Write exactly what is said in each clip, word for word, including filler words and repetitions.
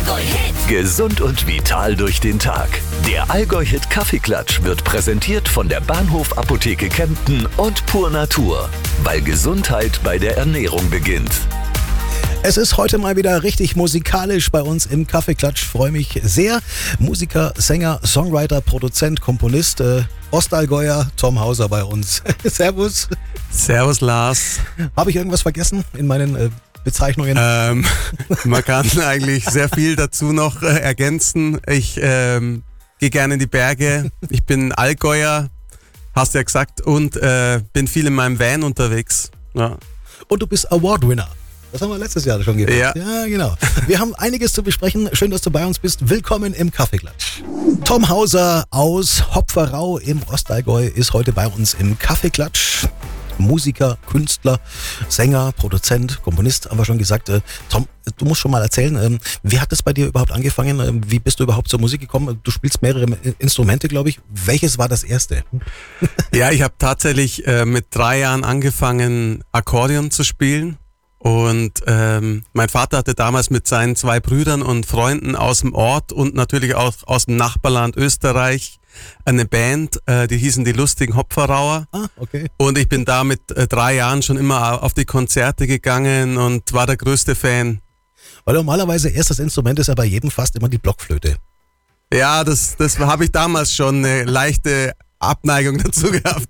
Allgäu-Hit. Gesund und vital durch den Tag. Der Allgäu-Hit Kaffeeklatsch wird präsentiert von der Bahnhof Apotheke Kempten und Pur Natur. Weil Gesundheit bei der Ernährung beginnt. Es ist heute mal wieder richtig musikalisch bei uns im Kaffeeklatsch. Freue mich sehr. Musiker, Sänger, Songwriter, Produzent, Komponist, äh, Ostallgäuer Tom Hauser bei uns. Servus. Servus, Lars. Habe ich irgendwas vergessen in meinen äh, Bezeichnungen? Ähm, man kann eigentlich sehr viel dazu noch äh, ergänzen. Ich ähm, gehe gerne in die Berge. Ich bin Allgäuer, hast du ja gesagt, und äh, bin viel in meinem Van unterwegs. Ja. Und du bist Award-Winner. Das haben wir letztes Jahr schon gemacht. Ja. ja, genau. Wir haben einiges zu besprechen. Schön, dass du bei uns bist. Willkommen im Kaffeeklatsch. Tom Hauser aus Hopferau im Ostallgäu ist heute bei uns im Kaffeeklatsch. Musiker, Künstler, Sänger, Produzent, Komponist, haben wir schon gesagt. Äh, Tom, du musst schon mal erzählen, ähm, wie hat das bei dir überhaupt angefangen? Ähm, wie bist du überhaupt zur Musik gekommen? Du spielst mehrere Instrumente, glaube ich. Welches war das erste? Ja, ich habe tatsächlich äh, mit drei Jahren angefangen, Akkordeon zu spielen. Und ähm, mein Vater hatte damals mit seinen zwei Brüdern und Freunden aus dem Ort und natürlich auch aus dem Nachbarland Österreich eine Band, äh, die hießen die Lustigen Hopferauer. Ah, okay. Und ich bin da mit äh, drei Jahren schon immer auf die Konzerte gegangen und war der größte Fan. Weil normalerweise erstes Instrument ist ja bei jedem fast immer die Blockflöte. Ja, das, das habe ich damals schon eine leichte Abneigung dazu gehabt.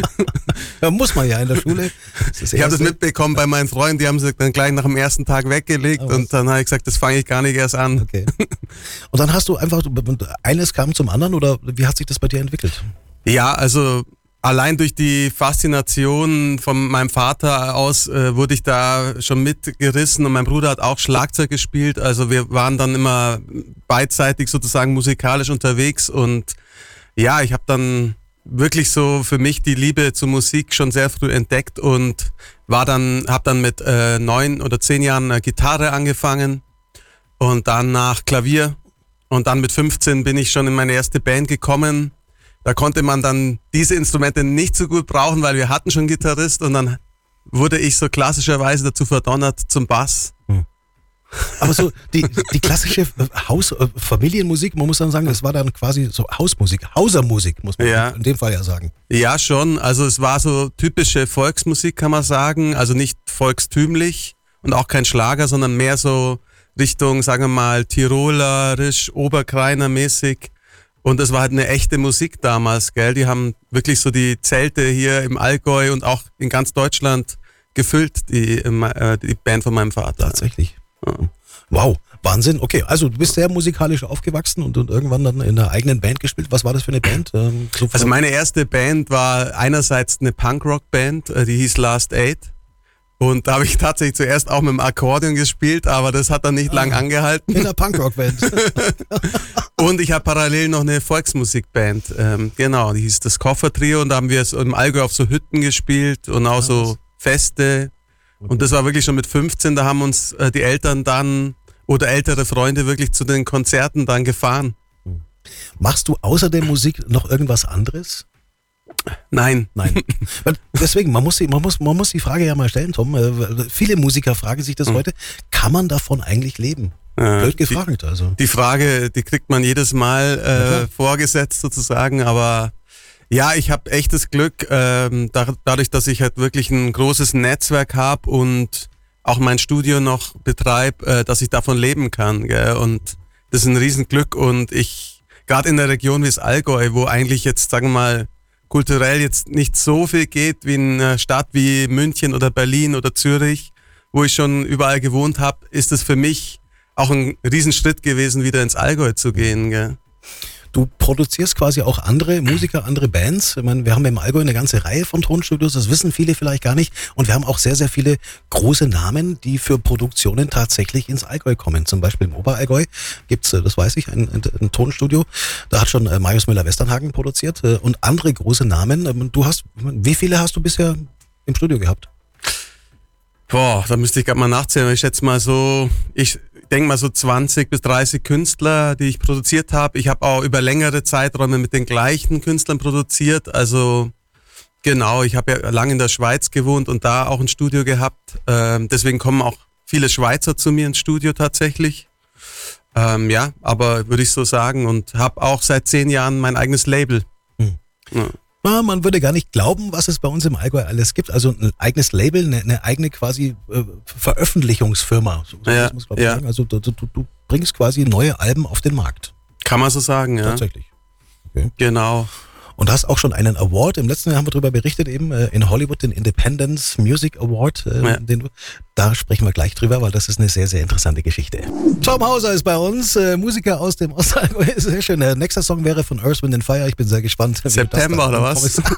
Da muss man ja in der Schule. Ich habe das mitbekommen bei meinen Freunden, die haben sich dann gleich nach dem ersten Tag weggelegt oh, und dann habe ich gesagt, das fange ich gar nicht erst an. Okay. Und dann hast du einfach, eines kam zum anderen oder wie hat sich das bei dir entwickelt? Ja, also allein durch die Faszination von meinem Vater aus äh, wurde ich da schon mitgerissen und mein Bruder hat auch Schlagzeug gespielt, also wir waren dann immer beidseitig sozusagen musikalisch unterwegs und ja, ich habe dann wirklich so für mich die Liebe zur Musik schon sehr früh entdeckt und war dann, habe dann mit äh, neun oder zehn Jahren äh, Gitarre angefangen und dann nach Klavier und dann mit fünfzehn bin ich schon in meine erste Band gekommen. Da konnte man dann diese Instrumente nicht so gut brauchen, weil wir hatten schon einen Gitarrist und dann wurde ich so klassischerweise dazu verdonnert zum Bass. Hm. Aber so die, die klassische Haus-, Familienmusik, man muss dann sagen, das war dann quasi so Hausmusik, Hausermusik, muss man ja. in dem Fall ja sagen. Ja, schon. Also es war so typische Volksmusik, kann man sagen. Also nicht volkstümlich und auch kein Schlager, sondern mehr so Richtung, sagen wir mal, tirolerisch, Oberkreiner-mäßig. Und es war halt eine echte Musik damals, gell. Die haben wirklich so die Zelte hier im Allgäu und auch in ganz Deutschland gefüllt, die, äh, die Band von meinem Vater. Tatsächlich. Wow, Wahnsinn. Okay, also du bist sehr musikalisch aufgewachsen und, und irgendwann dann in einer eigenen Band gespielt. Was war das für eine Band? Ähm, so also meine erste Band war einerseits eine Punkrock-Band, die hieß Last Eight. Und da habe ich tatsächlich zuerst auch mit dem Akkordeon gespielt, aber das hat dann nicht ah, lang angehalten. In der Punkrock-Band. Und ich habe parallel noch eine Volksmusikband, ähm, genau, die hieß das Koffertrio und da haben wir so im Allgäu auf so Hütten gespielt und auch so Feste. Und das war wirklich schon mit fünfzehn, da haben uns äh, die Eltern dann oder ältere Freunde wirklich zu den Konzerten dann gefahren. Machst du außer der Musik noch irgendwas anderes? Nein. Nein. Deswegen, man muss, man, muss, man muss die Frage ja mal stellen, Tom. Äh, viele Musiker fragen sich das mhm. heute. Kann man davon eigentlich leben? Äh, Blöd gefragt. Die, also. die Frage, die kriegt man jedes Mal äh, ja, vorgesetzt sozusagen, aber ja, ich habe echtes Glück, ähm, da, dadurch, dass ich halt wirklich ein großes Netzwerk habe und auch mein Studio noch betreibe, äh, dass ich davon leben kann. Gell? Und das ist ein Riesenglück und ich, gerade in der Region wie das Allgäu, wo eigentlich jetzt, sagen wir mal, kulturell jetzt nicht so viel geht wie in einer Stadt wie München oder Berlin oder Zürich, wo ich schon überall gewohnt habe, ist es für mich auch ein Riesenschritt gewesen, wieder ins Allgäu zu gehen. Gell? Du produzierst quasi auch andere Musiker, andere Bands. Ich meine, wir haben im Allgäu eine ganze Reihe von Tonstudios, das wissen viele vielleicht gar nicht. Und wir haben auch sehr, sehr viele große Namen, die für Produktionen tatsächlich ins Allgäu kommen. Zum Beispiel im Oberallgäu gibt's, das weiß ich, ein, ein, ein Tonstudio. Da hat schon äh, Marius Müller-Westernhagen produziert äh, und andere große Namen. Du hast, wie viele hast du bisher im Studio gehabt? Boah, da müsste ich gerade mal nachzählen. Ich schätze mal so, ich denke mal so zwanzig bis dreißig Künstler, die ich produziert habe. Ich habe auch über längere Zeiträume mit den gleichen Künstlern produziert. Also genau, ich habe ja lange in der Schweiz gewohnt und da auch ein Studio gehabt. Ähm, deswegen kommen auch viele Schweizer zu mir ins Studio tatsächlich. Ähm, ja, aber würde ich so sagen und habe auch seit zehn Jahren mein eigenes Label. Hm. Ja. Na, man würde gar nicht glauben, was es bei uns im Allgäu alles gibt. Also ein eigenes Label, eine, eine eigene quasi äh, Veröffentlichungsfirma. So, so Ja, muss man, glaub ich, ja. sagen. Also du, du, du bringst quasi neue Alben auf den Markt. Kann man so sagen, ja. Tatsächlich. Okay. Genau. Und hast auch schon einen Award. Im letzten Jahr haben wir darüber berichtet, eben äh, in Hollywood, den Independence Music Award. Äh, Ja. den, du- da sprechen wir gleich drüber, weil das ist eine sehr, sehr interessante Geschichte. Tom Hauser ist bei uns, äh, Musiker aus dem Ostallgäu. Sehr schön. Der nächste Song wäre von Earth, Wind and Fire. Ich bin sehr gespannt. wie du das September dann oder was? kommst.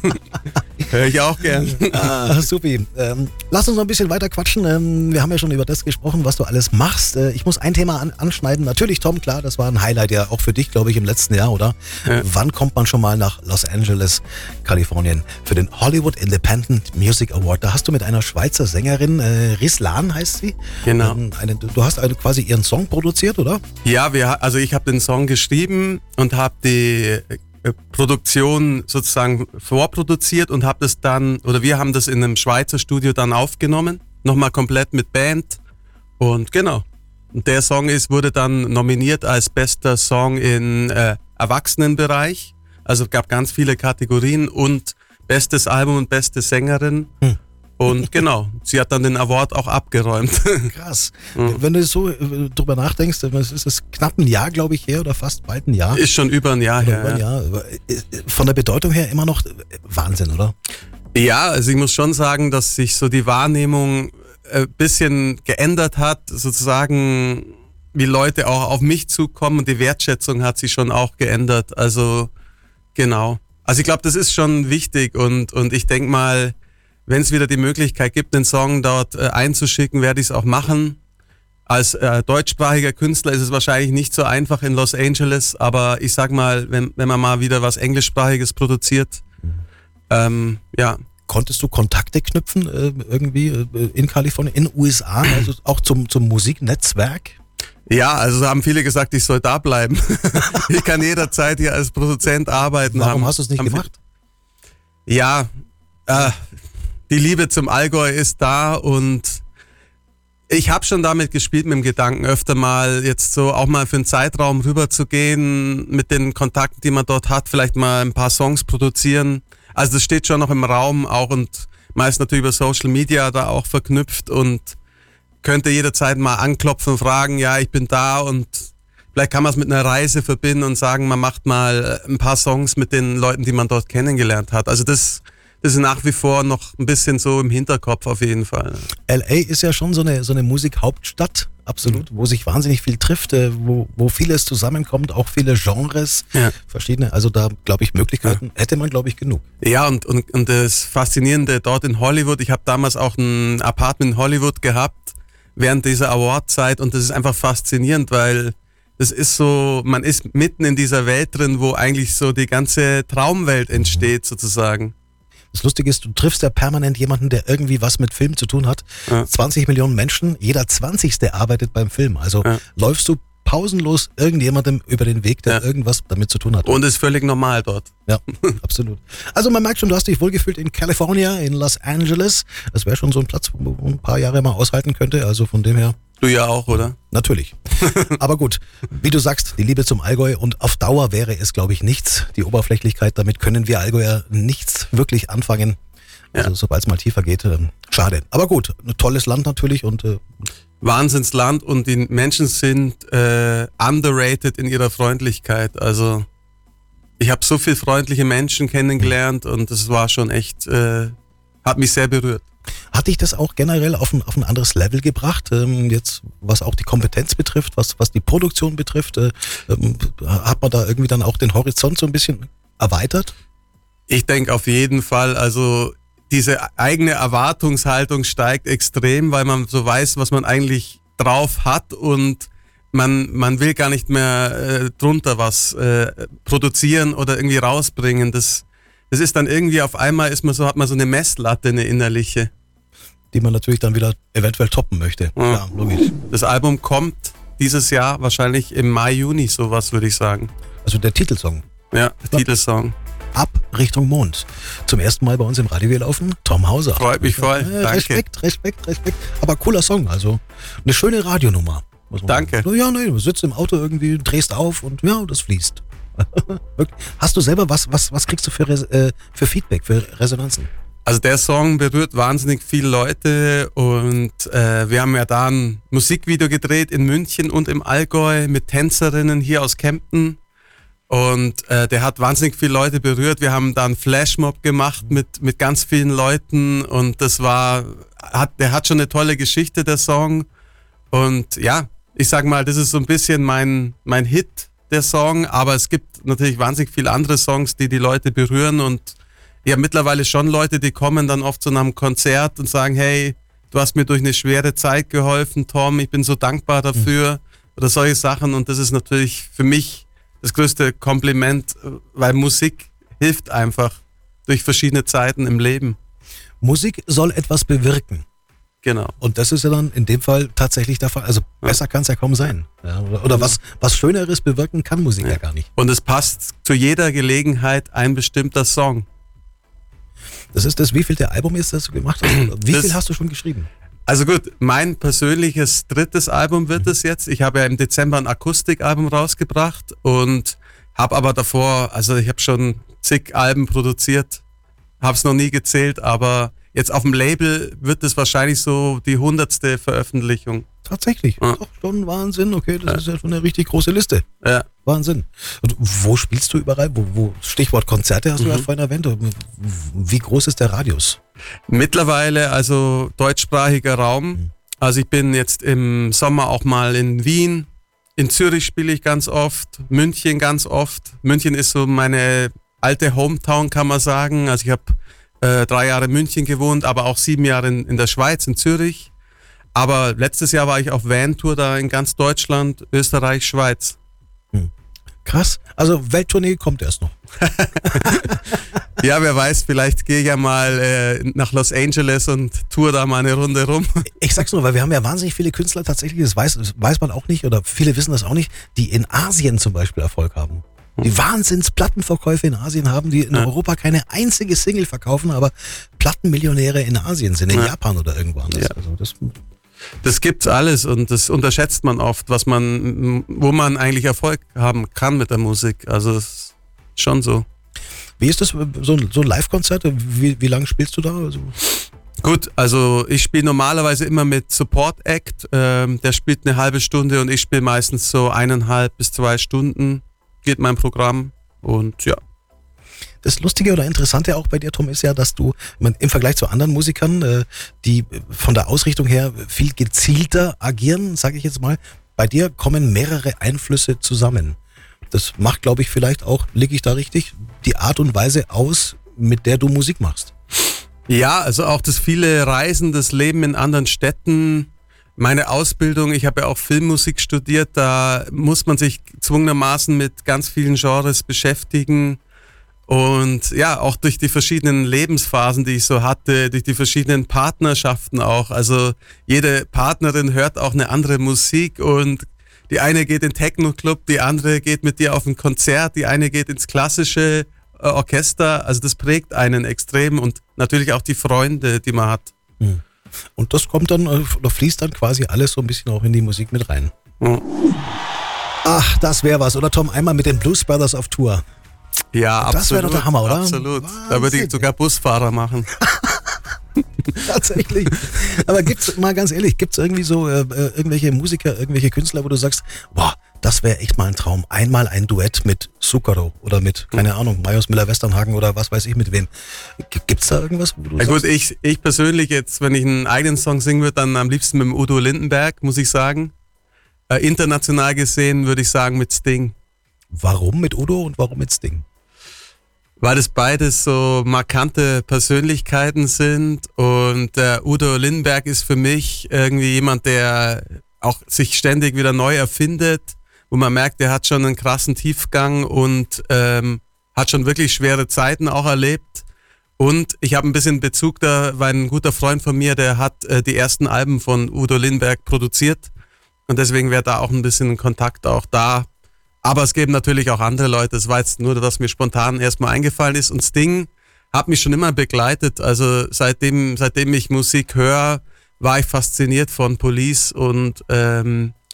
Höre ich auch gern. Ah, supi. Ähm, lass uns noch ein bisschen weiter quatschen. Ähm, wir haben ja schon über das gesprochen, was du alles machst. Äh, ich muss ein Thema an, anschneiden. Natürlich, Tom, klar, das war ein Highlight ja auch für dich, glaube ich, im letzten Jahr, oder? Ja. Wann kommt man schon mal nach Los Angeles, Kalifornien, für den Hollywood Independent Music Award? Da hast du mit einer Schweizer Sängerin, äh, Rislan heißt sie. Genau. Ähm, eine, du du hast eine, quasi ihren Song produziert, oder? Ja, wir, also ich habe den Song geschrieben und habe die äh, Produktion sozusagen vorproduziert und habe das dann, oder wir haben das in einem Schweizer Studio dann aufgenommen, nochmal komplett mit Band und genau. Und der Song ist, wurde dann nominiert als bester Song im äh, Erwachsenenbereich, also es gab ganz viele Kategorien und bestes Album und beste Sängerin. Hm. Und genau, sie hat dann den Award auch abgeräumt. Krass. Wenn du so äh, drüber nachdenkst, es ist es knapp ein Jahr, glaube ich, her oder fast bald ein Jahr. Ist schon über ein Jahr Oder her. über ein ja. Jahr. Aber, äh, Von der Bedeutung her immer noch äh, Wahnsinn, oder? Ja, also ich muss schon sagen, dass sich so die Wahrnehmung ein bisschen geändert hat, sozusagen, wie Leute auch auf mich zukommen und die Wertschätzung hat sich schon auch geändert. Also genau. Also ich glaube, das ist schon wichtig und, und ich denke mal, wenn es wieder die Möglichkeit gibt, den Song dort äh, einzuschicken, werde ich es auch machen. Als äh, deutschsprachiger Künstler ist es wahrscheinlich nicht so einfach in Los Angeles, aber ich sag mal, wenn, wenn man mal wieder was Englischsprachiges produziert, ähm, ja. Konntest du Kontakte knüpfen äh, irgendwie äh, in Kalifornien, in U S A, also auch zum, zum Musiknetzwerk? Ja, also haben viele gesagt, ich soll da bleiben. Ich kann jederzeit hier als Produzent arbeiten. Warum haben, hast du es nicht haben gemacht? viel- Ja, äh, die Liebe zum Allgäu ist da und ich habe schon damit gespielt, mit dem Gedanken, öfter mal jetzt so auch mal für einen Zeitraum rüber zu gehen, mit den Kontakten, die man dort hat, vielleicht mal ein paar Songs produzieren. Also das steht schon noch im Raum auch und meist natürlich über Social Media da auch verknüpft und könnte jederzeit mal anklopfen und fragen, ja, ich bin da und vielleicht kann man es mit einer Reise verbinden und sagen, man macht mal ein paar Songs mit den Leuten, die man dort kennengelernt hat. Also das, das ist nach wie vor noch ein bisschen so im Hinterkopf auf jeden Fall. L A ist ja schon so eine, so eine Musikhauptstadt, absolut, wo sich wahnsinnig viel trifft, äh, wo, wo vieles zusammenkommt, auch viele Genres, Ja. verschiedene, also da glaube ich Möglichkeiten hätte man glaube ich genug. Ja, und, und, und das Faszinierende dort in Hollywood, ich habe damals auch ein Apartment in Hollywood gehabt, während dieser Awardzeit und das ist einfach faszinierend, weil das ist so, man ist mitten in dieser Welt drin, wo eigentlich so die ganze Traumwelt entsteht sozusagen. Das Lustige ist, du triffst ja permanent jemanden, der irgendwie was mit Film zu tun hat. Ja. zwanzig Millionen Menschen, jeder zwanzigste arbeitet beim Film. Also Ja. läufst du pausenlos irgendjemandem über den Weg, der Ja. irgendwas damit zu tun hat. Und ist völlig normal dort. Ja, absolut. Also man merkt schon, du hast dich wohlgefühlt in California, in Los Angeles. Das wäre schon so ein Platz, wo man ein paar Jahre mal aushalten könnte. Also von dem her, Du ja auch, oder? natürlich. Aber gut, wie du sagst, die Liebe zum Allgäu und auf Dauer wäre es, glaube ich, nichts. Die Oberflächlichkeit, damit können wir Allgäuer nichts wirklich anfangen. Also Ja. sobald es mal tiefer geht, ähm, schade. Aber gut, ein tolles Land natürlich und äh, Wahnsinnsland und die Menschen sind äh, underrated in ihrer Freundlichkeit. Also ich habe so viele freundliche Menschen kennengelernt und das war schon echt, äh, hat mich sehr berührt. hat dich das auch generell auf ein, auf ein anderes Level gebracht, ähm, jetzt was auch die Kompetenz betrifft, was, was die Produktion betrifft? Äh, ähm, hat man da irgendwie dann auch den Horizont so ein bisschen erweitert? Ich denke auf jeden Fall, also diese eigene Erwartungshaltung steigt extrem, weil man so weiß, was man eigentlich drauf hat und man, man will gar nicht mehr äh, drunter was äh, produzieren oder irgendwie rausbringen. Das, das ist dann irgendwie auf einmal ist man so, hat man so eine Messlatte, eine innerliche. Die man natürlich dann wieder eventuell toppen möchte. Ja. Ja, logisch. Das Album kommt dieses Jahr wahrscheinlich im Mai, Juni, sowas würde ich sagen. Also der Titelsong. Ja, der Titelsong. Ab Richtung Mond. Zum ersten Mal bei uns im Radio laufen, Tom Hauser. Freut mich voll, Äh, danke. Respekt, Respekt, Respekt. Aber cooler Song, also eine schöne Radionummer. Muss man Danke. sagen. So, ja, nee, du sitzt im Auto irgendwie, drehst auf und ja, das fließt. Hast du selber, was, was, was kriegst du für, Res- äh, für Feedback, für Resonanzen? Also der Song berührt wahnsinnig viele Leute und äh, wir haben ja da ein Musikvideo gedreht in München und im Allgäu mit Tänzerinnen hier aus Kempten und äh, der hat wahnsinnig viele Leute berührt. Wir haben da einen Flashmob gemacht mit, mit ganz vielen Leuten und das war, hat, der hat schon eine tolle Geschichte, der Song. Und ja, ich sag mal, das ist so ein bisschen mein, mein Hit, der Song, aber es gibt natürlich wahnsinnig viele andere Songs, die die Leute berühren und ich habe mittlerweile schon Leute, die kommen dann oft zu einem Konzert und sagen, hey, du hast mir durch eine schwere Zeit geholfen, Tom, ich bin so dankbar dafür mhm. oder solche Sachen und das ist natürlich für mich das größte Kompliment, weil Musik hilft einfach durch verschiedene Zeiten im Leben. Musik soll etwas bewirken. Genau. Und das ist ja dann in dem Fall tatsächlich der Fall. Also besser ja. kann es ja kaum sein. Ja, oder oder ja. was, was Schöneres bewirken kann Musik ja. ja gar nicht. Und es passt zu jeder Gelegenheit ein bestimmter Song. Das ist das, wie viel der Album ist, das du gemacht hast? Wie das, viel hast du schon geschrieben? Also gut, mein persönliches drittes Album wird es mhm. jetzt. Ich habe ja im Dezember ein Akustikalbum rausgebracht und habe aber davor, also ich habe schon zig Alben produziert, habe es noch nie gezählt, aber jetzt auf dem Label wird es wahrscheinlich so die hundertste Veröffentlichung. Tatsächlich, ja. Doch schon Wahnsinn. Okay, das ja. ist ja schon eine richtig große Liste. Ja. Wahnsinn. Und wo spielst du überall? Wo, wo Stichwort Konzerte hast du mhm. ja vorhin erwähnt. Wie groß ist der Radius? Mittlerweile also deutschsprachiger Raum. Mhm. Also ich bin jetzt im Sommer auch mal in Wien. In Zürich spiele ich ganz oft. München ganz oft. München ist so meine alte Hometown, kann man sagen. Also ich habe äh, drei Jahre in München gewohnt, aber auch sieben Jahre in, in der Schweiz, in Zürich. Aber letztes Jahr war ich auf Van-Tour da in ganz Deutschland, Österreich, Schweiz. Hm. Krass. Also Welttournee kommt erst noch. Ja, wer weiß, vielleicht gehe ich ja mal äh, nach Los Angeles und tour da mal eine Runde rum. Ich sag's nur, weil wir haben ja wahnsinnig viele Künstler tatsächlich, das weiß, das weiß man auch nicht oder viele wissen das auch nicht, die in Asien zum Beispiel Erfolg haben. Die Wahnsinns-Plattenverkäufe in Asien haben, die in ja. Europa keine einzige Single verkaufen, aber Plattenmillionäre in Asien sind, in ja. Japan oder irgendwo anders. Ja. Also das, das gibt's alles und das unterschätzt man oft, was man, wo man eigentlich Erfolg haben kann mit der Musik. Also das ist schon so. Wie ist das, so ein, so ein Live-Konzert? Wie, wie lange spielst du da? Also Gut, also ich spiele normalerweise immer mit Support Act. Ähm, der spielt eine halbe Stunde und ich spiele meistens so eineinhalb bis zwei Stunden. Geht mein Programm und ja. Das Lustige oder Interessante auch bei dir, Tom, ist ja, dass du man, im Vergleich zu anderen Musikern, äh, die von der Ausrichtung her viel gezielter agieren, sage ich jetzt mal, bei dir kommen mehrere Einflüsse zusammen. Das macht, glaube ich, vielleicht auch, liege ich da richtig, die Art und Weise aus, mit der du Musik machst. Ja, also auch das viele Reisen, das Leben in anderen Städten. Meine Ausbildung, ich habe ja auch Filmmusik studiert, da muss man sich gezwungenermaßen mit ganz vielen Genres beschäftigen und ja, auch durch die verschiedenen Lebensphasen, die ich so hatte, durch die verschiedenen Partnerschaften auch, also jede Partnerin hört auch eine andere Musik und die eine geht in den Techno-Club, die andere geht mit dir auf ein Konzert, die eine geht ins klassische äh, Orchester, also das prägt einen extrem und natürlich auch die Freunde, die man hat. Hm. Und das kommt dann, oder fließt dann quasi alles so ein bisschen auch in die Musik mit rein. Mhm. Ach, das wäre was, oder Tom? Einmal mit den Blues Brothers auf Tour. Ja, absolut. Das wäre doch der Hammer, oder? Absolut. Wahnsinn. Da würde ich sogar Busfahrer machen. Tatsächlich. Aber gibt's, mal ganz ehrlich, gibt's irgendwie so äh, irgendwelche Musiker, irgendwelche Künstler, wo du sagst, boah, das wäre echt mal ein Traum. Einmal ein Duett mit Zucchero oder mit, keine Ahnung, Marius Müller-Westernhagen oder was weiß ich mit wem. Gibt's da irgendwas, wo du ja, sagst? Gut, ich, ich persönlich jetzt, wenn ich einen eigenen Song singen würde, dann am liebsten mit dem Udo Lindenberg, muss ich sagen. Äh, international gesehen würde ich sagen mit Sting. Warum mit Udo und warum mit Sting? Weil es beides so markante Persönlichkeiten sind und der Udo Lindenberg ist für mich irgendwie jemand, der auch sich ständig wieder neu erfindet, wo man merkt, der hat schon einen krassen Tiefgang und ähm, hat schon wirklich schwere Zeiten auch erlebt. Und ich habe ein bisschen Bezug da, weil ein guter Freund von mir, der hat äh, die ersten Alben von Udo Lindenberg produziert und deswegen wäre da auch ein bisschen Kontakt auch da. Aber es geben natürlich auch andere Leute, das war jetzt nur, was mir spontan erstmal eingefallen ist. Und Sting hat mich schon immer begleitet, also seitdem, seitdem ich Musik höre, war ich fasziniert von Police und ähm,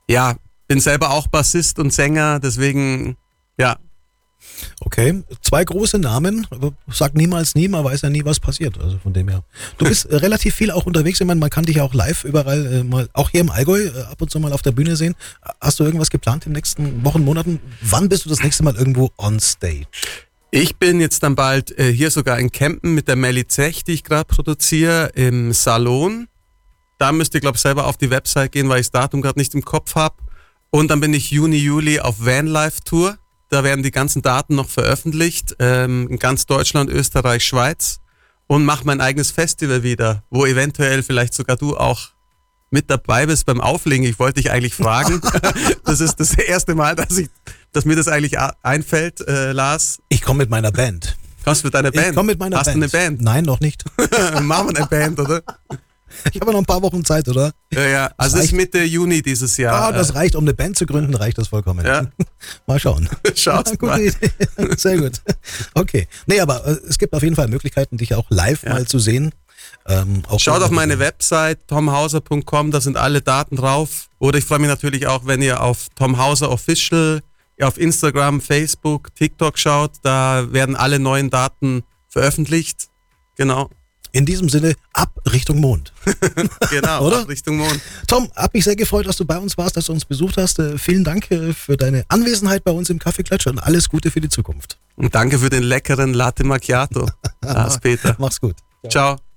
ja, bin selber auch Bassist und Sänger, deswegen, ja. Okay, zwei große Namen, aber sag niemals nie, man weiß ja nie, was passiert, also von dem her. Du bist äh, relativ viel auch unterwegs, ich meine, man kann dich ja auch live überall äh, mal, auch hier im Allgäu, äh, ab und zu mal auf der Bühne sehen. Hast du irgendwas geplant in den nächsten Wochen, Monaten? Wann bist du das nächste Mal irgendwo on stage? Ich bin jetzt dann bald äh, hier sogar in Kempen mit der Melli Zech, die ich gerade produziere, im Salon. Da müsst ihr, glaube ich, selber auf die Website gehen, weil ich das Datum gerade nicht im Kopf habe. Und dann bin ich Juni, Juli auf Vanlife-Tour. Da werden die ganzen Daten noch veröffentlicht, ähm, in ganz Deutschland, Österreich, Schweiz. Und mache mein eigenes Festival wieder, wo eventuell vielleicht sogar du auch mit dabei bist beim Auflegen. Ich wollte dich eigentlich fragen. Das ist das erste Mal, dass, ich, dass mir das eigentlich einfällt, äh, Lars. Ich komme mit meiner Band. Kommst du mit deiner Band? Ich komme mit meiner Hast Band. Hast du eine Band? Nein, noch nicht. Machen wir eine Band, oder? Ich habe noch ein paar Wochen Zeit, oder? Ja, ja. Also es ist Mitte Juni dieses Jahr. Ah, das reicht, um eine Band zu gründen, reicht das vollkommen. Ja. Mal schauen. Schaut mal. Idee. Sehr gut. Okay. Nee, aber äh, es gibt auf jeden Fall Möglichkeiten, dich auch live ja. mal zu sehen. Ähm, auch Schaut auf meine Website tom hauser punkt com, da sind alle Daten drauf. Oder ich freue mich natürlich auch, wenn ihr auf Tom Hauser Official, auf Instagram, Facebook, TikTok schaut. Da werden alle neuen Daten veröffentlicht. Genau. In diesem Sinne, ab Richtung Mond. Genau, oder? Ab Richtung Mond. Tom, hab mich sehr gefreut, dass du bei uns warst, dass du uns besucht hast. Äh, vielen Dank äh, für deine Anwesenheit bei uns im Kaffeeklatsch und alles Gute für die Zukunft. Und danke für den leckeren Latte Macchiato, Lars Peter. Mach's gut. Ciao. Ciao.